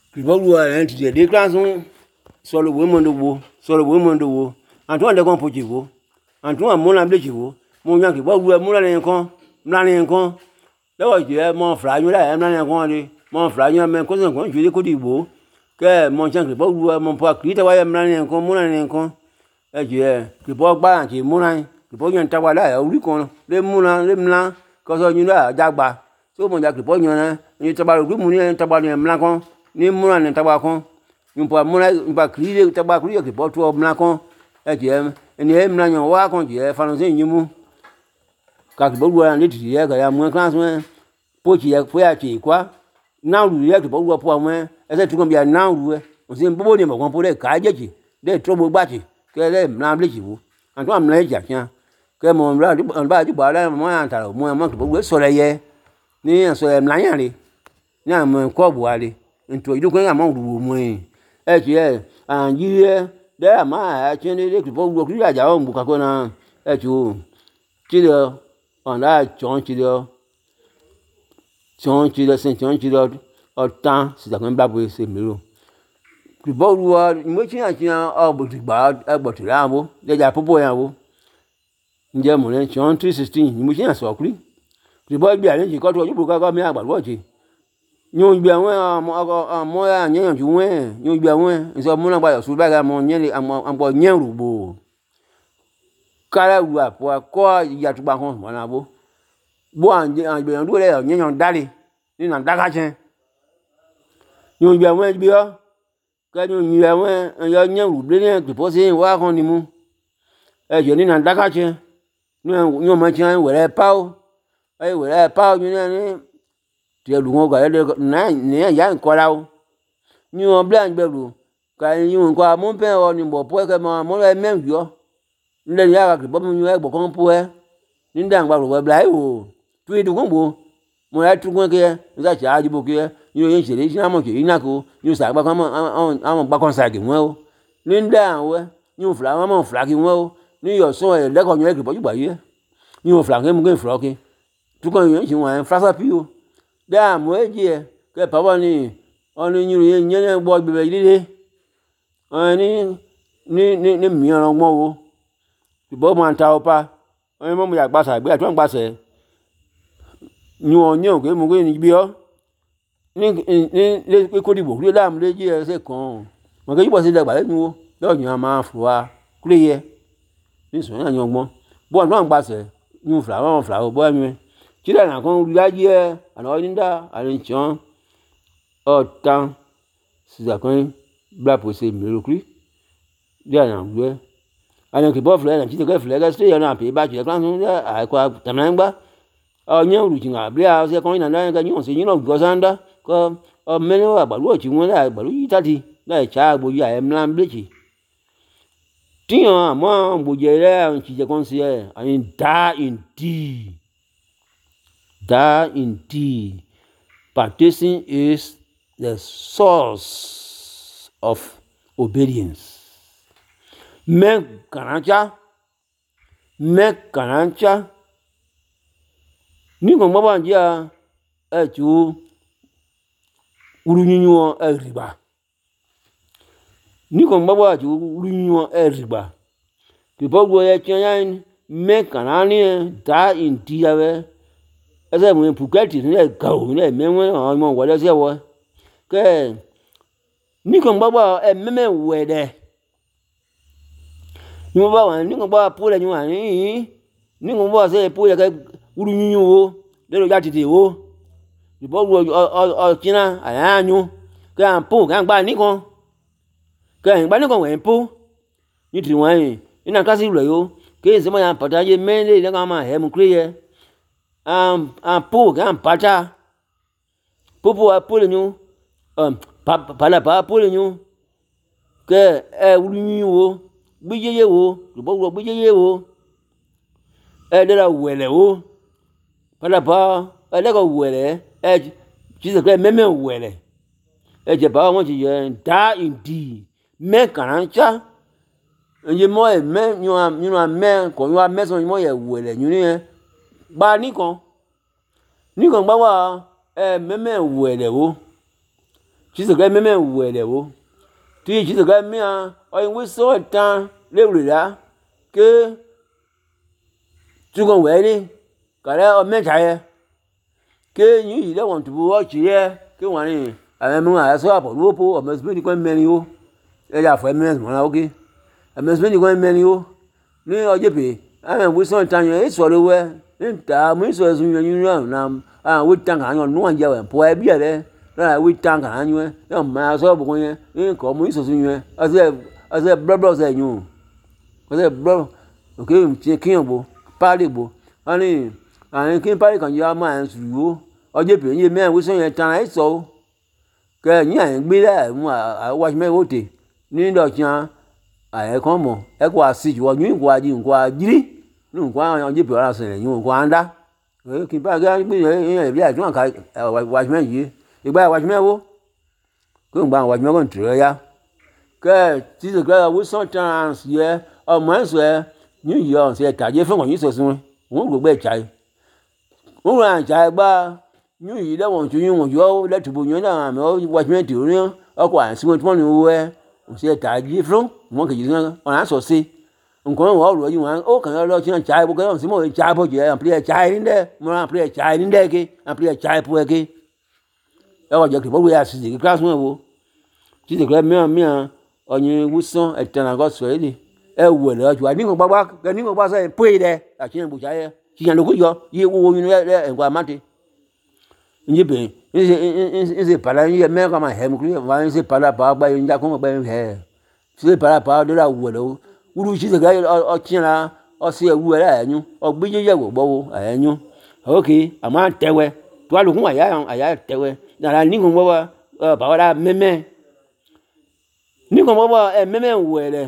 Kibogu and the declaration solo women the war, solo women the war, and to undergo Pochivo, and to a Mona Blechivo, Monaki, what we are Mona and Con, Nani and Con. There was the more fragile, and Nani and Condy, more fragile, and cousin, one you could evo, Care, Monchanky, Bogu, Monpark, Rita, I am Nani and Con, Mona and Con, as you are, Kibog Bank, Mona, Kibog and Tawada, Recon, Le Mona, Lemla, because you know, Jagba, so Monjaki Pogna, and you about good money and Tabani and Blancon. Ni muna ni tabako nyumpa muna nyumpa kiri tabako yo ki botu obnako ejem eni e mna nyo wa kon je fa no se nyimu ka ki bodu an liti ye ga ya mu class me pochi ye fo ya chi kwa na ru ye ki bodu po amwe e se tukon bia na ru e o se mbobo ni mo kon po de ka je chi de trobo gba chi ke le mna blechi wo an to amna ja kian ke mo mra di ba ju ba la mo an ta ro mo ki bodu so le ye ni so e mna yan le ni am ko bu ale into you going among the women. And you there, my actually, people work at your own Bukakona at you. Chido on that John Chido, St. John Chido, or Town, Zimbabwe, St. Miro. The boat were much about the bad, about the Rambo, they are Popoyavo. In Germany, John 3:16, you must answer quickly. The boy be arranged, you got what you got me about watching. Nyon bia wen mo ya nyen ju wen nyon bia wen nso mo na gba so ba ga mo nyen le ambo nyen rubo kala ru apo ko ya tu ba kon mo na bo an be ndu le nyen dali ni na daga chen nyon bia wen bia ka nyon bia wen ya nyen rubo le ni po se wa kon ni mu e je ni na daga chen nyon ma chen we le pa o e we le pa o ni ti lu ga le na ni ya nko la o ni won blan gbelu ka ni nko mo pe o ni bo po ke mo le men yo nle ya ka bo mu e bo kon po e ni ndan gba ro bla o tu du kon bo mo ya tu kon ke za cha ji bo ke ni yen se le si na mo ke ina ko ni sa gba kon mo gba kon sa ge won o ni ndan we ni o fla mo fla ki won o ni yo so e le ko ni e ke bo ju gba ye ni o fla ke mu ke fla ke tu kon yen si won fla sa pi o da mo eje ke papa ni oni nyuru ye nyen gbo gbebe ile oni ni mi ran mo wo ibo mo anta opa oni mo ya gba sa gbe atu gba se ni onye ke mo ke ni bi o ni le ko dibo le da mo le je se kan mo ke yibo se dagba le ni wo do yan ma fu wa kule ye ni so yan yan mo bo no gba se ni fla o bo mi chira na kon ri aje ana oninda ani chon o tan si za kon bla pose mirokri dia na gbe ani ke bo fle na chite ke fle ga stay na pe ba je kan so a kwa tamangba o nyen ru jinga bla se kon na na ga nyon se yin no go sanda ko o mele wa ba lo chi won la ba lu yitati la cha gbo ya e mlan blechi tiyan mo gbo je le chi je kon se ani da indeed. That indeed, practicing is the source of obedience. Make kanacha, ni ko mo ba nja e tu urunyu e riba. Ni ko mo ba tu urunyu e riba. People go ya chen make kanani that indeed ave ese mo pukati ni ga o ni menwe mo wole se wo ke ni ko gbagba e meme wede ni mo ba wa ni ko ba po le ni wa ni ko ba se po le ke uru yun wo le lo ja tete wo ni bo o china ayanyu ke an po kan gba ni kon ke gba ni kon we po ni tri wan ina kasi lo yo ke se mo ya pataje mele le ka ma he mu kriye po gan pata popo apole nyu pala pa apole nyu ke e wulu wo gbijeye wo bo wo gbijeye wo e de la wele wo pala pa e le ko wele e ji se ke meme wele e je ba won ti ye da indeed me kanancha ye mo e me nyu a me ko nyu a me so mo ye wele nyu ni gba ni kan gba wa meme wele wo Jesus Christ meme wele wo ti Jesus Christ mia o yin we so tan le wura ke tu gon we ni kare o me chaye ke yin yi le want to watch ye ke wan ni mu a so apo wo po o me so ni ko me ni o e ja fo me mo na o ke me so ni ko me ni o ní ọjọ́ pé àwọn ìwé sọ̀rọ̀ tán yẹn èso rẹ̀ wẹ́ níta mo ń sọ̀rọ̀ sún yẹn nínú àwọn ìwé tán kàn án yẹn níwọ̀n jẹ́ wẹ̀ pọ̀ ẹbí rẹ̀ lọ́la ìwé tán kàn án yẹn yẹn máa sọ̀rọ̀ bùkún yẹn ní nǹkan mo ń sọ̀rọ̀ sún yẹn ọ̀sẹ̀ blọ́blọ́ ọ̀sẹ̀ yẹn o ọ̀sẹ̀ blọ́blọ́ òkè tiẹ̀ kíyàn bò páálí bò wọ́n ní àwọn kí páálí kan yẹ ọmọ àyẹn sùn yìí o ọjọ́ pé yẹn mẹ́rin ìwé sọ̀rọ̀ yẹn tán ẹ̀ sọ kẹ́ ẹ̀yìn àyẹn gbé kan mọ̀ ẹ kó àṣìjù ọ yín kó àjí nǹkó àjírí ní nǹkó àwọn ọjọ́ ìpè ọ̀rá sẹ̀rẹ̀ yín nǹkó àńdá kí n bá gẹ́gẹ́ bí ìyẹn ìbílẹ̀ àti wọn kà wàjúmẹ́ yìí ìgbà wàjúmẹ́ wo kí n gba àwọn wàjúmẹ́ kò tìrẹ̀ ya kẹ́ ẹ̀ tí ṣe kẹ́ ẹ̀ wí sàn tán yẹ ọmọ ẹ̀ sọ ẹ̀ yín yìí ọ̀ ṣe tàjẹ́ fún ọ̀yìn sọ̀sùn wọn gbogbo ẹ̀ ṣáì wọn rà ṣá ẹ̀ gbá yín yìí lẹ́wọ̀n tó yín wọ̀n yọ lẹ́tùbọ̀ yín náà àmì wàjúmẹ́ tì rí ọkọ̀ àìsí wọn tí wọ́n ní owó ẹ̀ ṣe tàjẹ́ fún wọn kì í ṣe ọ̀nà sọ̀ sí nǹkan wọ́n ọ̀rọ̀ yìí wọn ó kàn lọ sí ọ̀nà bó kẹ́lọ́ sí mọ̀ ẹ̀ ṣáà bó jẹ́ àpilẹ̀ ṣáà ní dẹ́ mọ̀ àpilẹ̀ ṣáà ní dẹ́ ké àpilẹ̀ ṣáà pọ̀ ẹ̀ ké ẹ̀ wọ́n jẹ́ kí bọ́ọ̀lù yà sísè kíkà sún ẹ̀ wo sísè kẹ́ mìíràn ọ̀yin wúsán ẹ̀tẹ̀nà kọ́ sọ̀rọ̀ yìí ẹ̀ wù ẹ̀ lọ́jọ́ àníkàn gbàgbà sọ̀ ẹ̀ pé dẹ́ àṣìyàn bò ṣáà yẹ ṣìyàn lóko yọ yé wo yín ẹ̀ ẹ̀kọ́ àmàtẹ́ njẹ́ bẹ́ẹ̀ ń ṣe padà ń yẹ mẹ́rin kọ́ máa hẹ́ mu kúrò wọ́n ń ṣe padà pàápàá gbáyé ń já kó mọ̀ gbáyé hẹ́ ṣe padà pàápàá dọ́là wù ẹ̀ lọ́wọ́ wúlú sí ṣèkà ọtíyànra ọsẹ ẹwú ẹ láyẹnyú ọgbẹjẹyẹwò gbọwọ àyẹnyú ok àmọ́ àtẹwẹ tó wà lókun àyà tẹwẹ nàrà nìkan gbọwọ bàwọdà mẹmẹ nìkan gbọwọ ẹ mẹmẹ wẹrẹ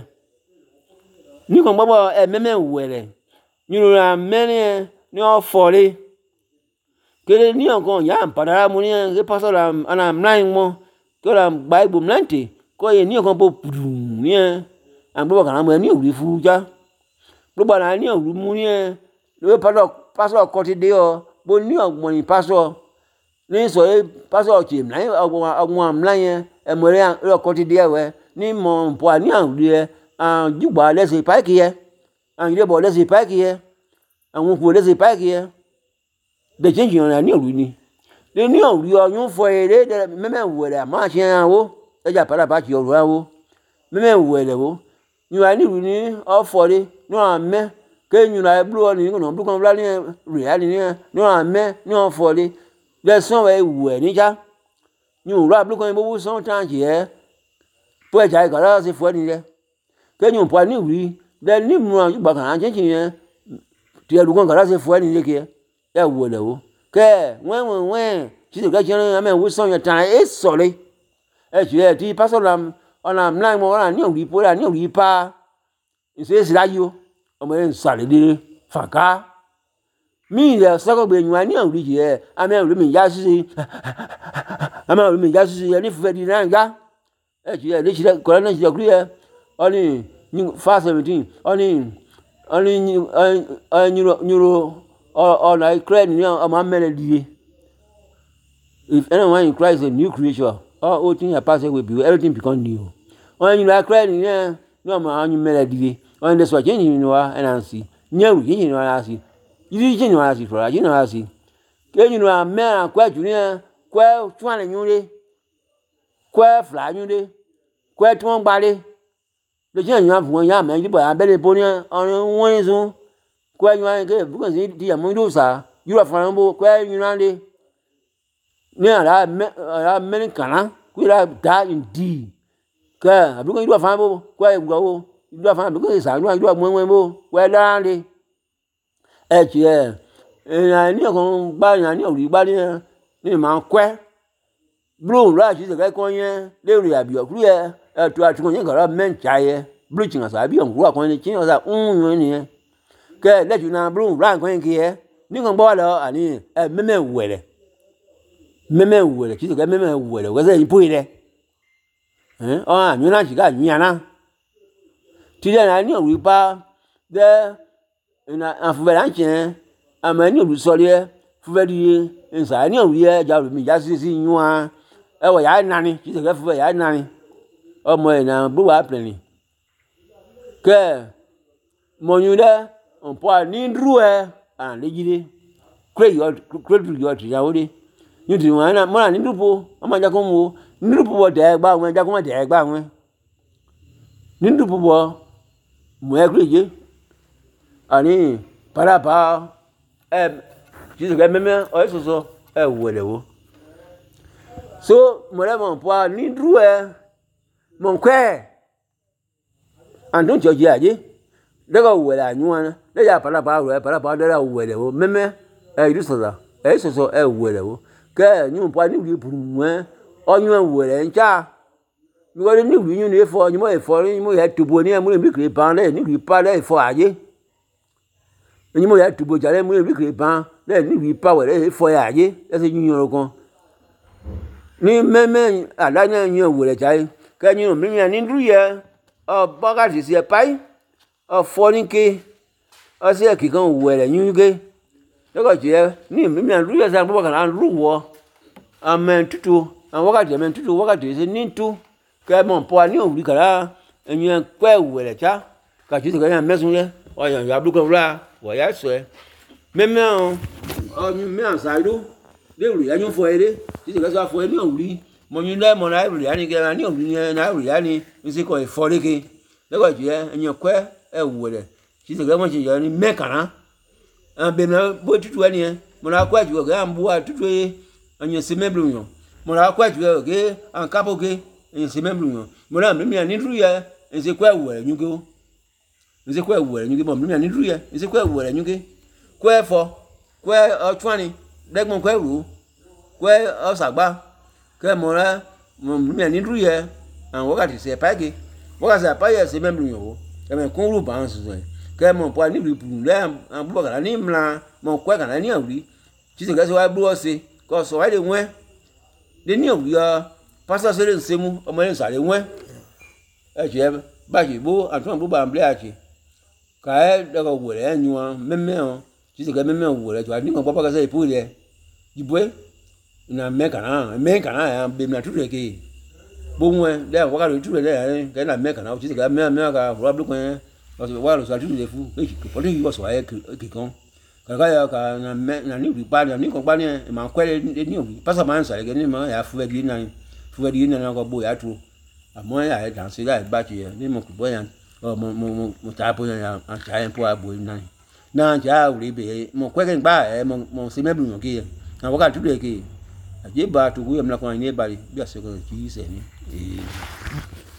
nìkan gbọwọ ẹ mẹmẹ wẹrẹ nyìnbọn mẹrin ẹ ní ọfọlẹ kéde ní ọkàn yà pàdánù mu ní ẹ pásọ àná mìíràn mọ kí ọ̀rọ̀ gba egbò mìíràn tè kọ́ yẹ ní ọkàn bó pùdù ní ẹ àgbẹ̀bọ̀ kan àmọ́ ẹ ní òwúrí fún já gbogbo àná ní òwúrí mú ní ẹ lórí pásọ̀ kọ́tí dé ọ bó ní ọ̀gbọ̀n ní pásọ̀ ní sọ yẹ pásọ̀ ọ̀tí ọ̀gbọ̀n àmúlá yẹn ẹ̀mọ̀ rẹ̀ kọ́tí dé ẹ̀wẹ̀ ní mọ̀ mpọ̀ ní àwùrí ẹ àjùgbà lẹ́sẹ̀ páìkì yẹ àjùlẹ̀bọ̀ lẹ́sẹ̀ páìkì yẹ àwọn òkú lẹ́sẹ̀ páìkì yẹ dẹ̀jẹ̀ jìnnà ní òwúrí ni ní òwúrí ọ yóò fọ eré mẹ́mẹ́ wẹ̀rẹ̀ àmọ́ àṣẹ àwọ̀ ẹ̀jà pàdà bá ti ọ̀rọ̀ àwọ̀ mẹ́mẹ́ wẹ̀rẹ̀ wọ̀ nyua ni ru ni ọfọri ní ọmẹ ké nyua eblu ọni ní ọdún kan bla ní rìálì ní ọmẹ ní ọfọri lẹsán ẹ wù ẹ níjà ní òwúrọ̀ abúlé kan ibówó sán táǹkì ẹ pọ ẹjà ìkàrà ṣe fọ ẹni rẹ ké nyua pọ ní ìwúrí lẹ ní mu àjùgbà kan á jẹjì yẹn tí ẹlú kan kàrà ṣe fọ ẹni rẹ kí ẹ wù ẹ lẹwọ kẹ wẹ́n títí kẹ́kẹ́ ní ẹmẹ ìwé sán yẹn tàn ẹ sọ̀rọ̀ ẹ tì ẹ tí pásọ̀ ọ̀nà mìíràn mọ̀ ọ̀nà ní òwúrí pọ̀ ní òwúrí pa ìṣeéṣe láyé o ọmọ yẹn ń sàlédè fàká mí ilẹ̀ sọ́kọ̀gbẹ̀ yìí ní òwúrí jì ẹ́ àmì òwúrí mi já síse ẹ ní fífẹ́ di náà já ẹ ti ẹ léṣi kọ́lá náà ti dọ̀kúrí ẹ ọ̀nì 517 ọ̀nì nyúro ọ̀nà ìkírẹ́ ní ọmọ mẹ́rẹ̀ dìde if anyone in Christ is a new creature all old things are passed away, everything become new. When you are crying, no man, you made a delay. When that's what you know, and I see. No, you know, I see. You know, I see for you know, I see. Can you know a man quite junior, quite 20 new, quite fly new, quite one body. The young have one young man, but I bet a pony on one soon. Quite you are good because it is a Mendoza. You are from quite you ní àrà mẹ́rin kàná kó yẹra dá ìdí kẹ́ àbíkó ìdúrà fún abó kó ẹ̀ gbọ́ wó ìdúrà fún abíkó ìsàlùwà ìdúrà mọ́wọ́n bó kó ẹ̀ dáhàndé ẹ̀ tì ẹ̀ ìrìn ní ọ̀kan gbá ìrìn ní òrì gbá ní ìmọ̀ kwẹ́ blue láti ṣe kẹ́kọ́ yẹn lérò àbíọ̀kú yẹ ẹ̀tọ́ àtúnkọ̀ yẹn kọ̀ọ̀rọ̀ mẹ́ǹtà yẹ blue tìǹkà sọ àbí ọ̀nkúrò àkọ́ni tí yẹn sọ yẹn nìyẹn kẹ́ ẹ̀ lẹ́tù náà blue láǹkọ́ yẹn kì í yẹ nígbà gbọ́ wà lọ àní ẹ̀ mẹ́mẹ́ wẹ̀rẹ̀ mẹ́mẹ́ wẹ̀rẹ̀ kí sọ̀kẹ́ mẹ́mẹ́ wẹ̀rẹ̀ wẹ́sẹ̀ yìí pòyì rẹ̀ ọ̀hún àmì náà ṣìkà yíyaná tíjẹ́ náà ní òwúrí pa dẹ́ àfùbẹ̀ là ń tiẹ̀ àmọ́ ní òwúrí sọ̀rí ẹ̀ fúfẹ́ di nsà ní òwúrí ẹ̀ jà òwúrí ìjà sí yún wa e wa ya nani ti se fu ya nani ọmọ ẹ na bu wa pleni ke mo yu de on po ni dru e an le jide kre du yo ti ya wo de ni ti wa na mo na ni dru po o ma ja ko mo ni dru po de gba won ja ko ma de gba won ni dru po mo e kre je ani para pa ti se meme o so e wo le wo so mo le mo po ni dru e mon kwe an don joji aje de go we la nyu an de ya para pa de la we le wo meme iru so e we le wo ke nyu po ni ri buru mu o nyu we le ncha mi wo ni ri nyu ni fo nyu mo e fo ni mo ye tubo ni mo mi kre ban le ni ri pa le fo aje ni mo ye tubo jare mo mi kre ban le ni ri pa we le fo ya aje e se nyu ro kan ni meme adanya nyu we le jai ke nyu mi ni dru ye o boga ti se pai o fo ni ke o se ki kan we le nyu ke de ko je ni mi dru ye sa boga kan ru wo amen tutu an woga ti amen tutu woga ti se ni tu ke mo po ni o ri kara enyu kwe we le cha ka ti se ka yan mesun ye o yan ya blu kan ra wo ya so e meme o nyu mi an sa ru de ru ya nyu fo ere ti se ka so fo e ni o ri mo yin le mo na ru ya ni ke ni o ni na ru ya ni nsi ko fo le ke le ko je enyu kwe e wo le ti se ka mo ti yo ni me kan an be na bo tutu ani e mo na kwa ju ga an bu a tutu e enyu se me blu yo mo na kwa ju ke an kapo ke enyu se me blu yo mo na mi ni ru ya nsi kwa wo le nyu ke o nsi kwa wo le nyu ke mo mi ni ru ya nsi kwa wo le nyu ke kwa fo kwa o twani degbon kwa ru kwa o sagba ke mo ra mo mi ni dru ye an wo ga ti se pa ke wo ga se pa ye se mem yo ke me kun ru ba so ke mo po ni ri pu le an bu ga ni mla mo kwa ga ni awri ti se ga se wa bu o se ko so wa de won de ni awri pastor se le se mu o mo le sare won e je ba ji bo atun bu ba mble achi ka e de ko wo le nyu meme o ti se ga meme wo le jo ni ko papa ga se ipu le jibwe na me kana ya be na tutu ke bo won le wa ka tutu le ke na me kana o ti se ga me ka ro blu kan o se wa lo sa tutu le fu e ko le yi wo so aye ke kan ka ya ka na me na ni ri pa ni ko pa ni ma kwele ni o pasa ma nsa ke ni ma ya fu di na ko bo ya tu amo ya dan se ya ba ti ni mo ku bo ya mo ta po ya an ta en po abo na ja uri be mo kwele gba mo se me blu ke na wa ka tutu ke aje ba to go yam la ko ni e bari bi ase ko ji se ni